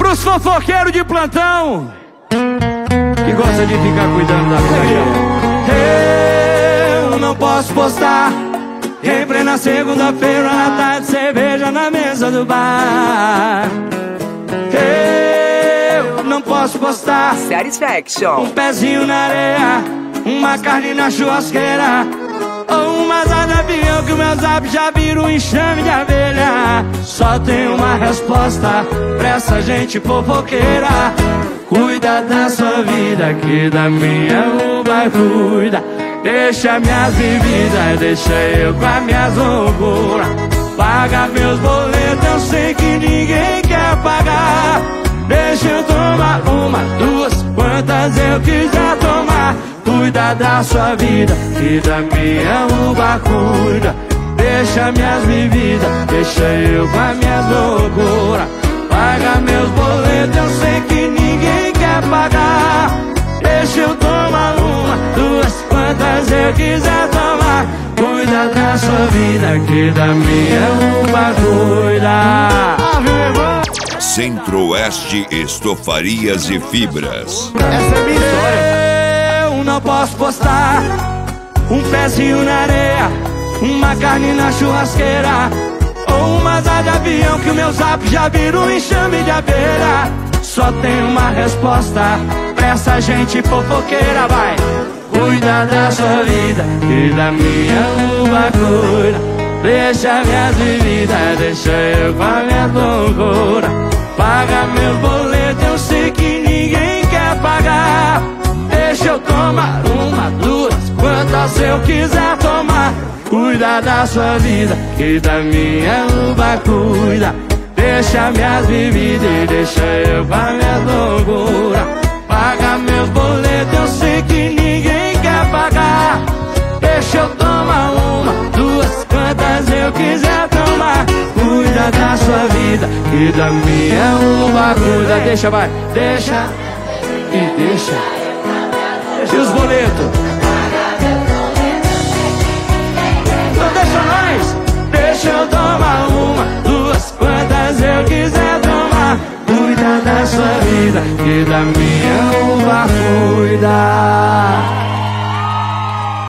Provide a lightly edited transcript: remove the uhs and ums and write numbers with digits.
pros fofoqueiros de plantão que gosta de ficar cuidando da vida. Eu não posso postar em plena segunda-feira na tarde, cerveja na mesa do bar. Eu não posso postar Satisfaction, um pezinho na areia, uma carne na churrasqueira, ou uma asa de avião que o meu zap já vira um enxame de abelha. Só tem uma resposta pra essa gente fofoqueira: cuida da sua vida, que da minha o vai cuida. Deixa minhas bebidas, deixa eu com as minhas loucuras. Paga meus boletos, eu sei que ninguém quer pagar. Deixa eu tomar uma, duas, quantas eu quiser tomar. Cuida da sua vida, que da minha uva cuida. Deixa minhas bebidas, deixa eu com as minhas loucuras. Paga meus boletos, eu sei que ninguém quer pagar. Deixa eu tomar uma, duas, quantas eu quiser tomar. Cuida da sua vida, que da minha uva cuida. Centro-Oeste Estofarias e Fibras. Essa é a minha história. Eu não posso postar um pezinho na areia, uma carne na churrasqueira, ou uma asa de avião que o meu zap já vira um enxame de abelha. Só tem uma resposta pra essa gente fofoqueira, vai. Cuida da sua vida, e da minha uva cuida. Deixa minhas bebidas, deixa eu com a minha loucura. Paga meus boletos, eu sei que ninguém quer pagar. Deixa eu tomar uma, duas, quantas eu quiser tomar. Cuida da sua vida, que da minha uva cuida. Deixa minhas bebidas e deixa eu com a minha loucura. Paga meus boletos, eu sei que ninguém quer pagar. Deixa eu tomar uma, duas, quantas eu quiser tomar. Cuida da sua vida, que da minha uva cuida. Deixa, vai, deixa e deixa. E os boletos? Então deixa nós. Deixa eu tomar uma, duas, quantas eu quiser tomar. Cuida da sua vida, que da minha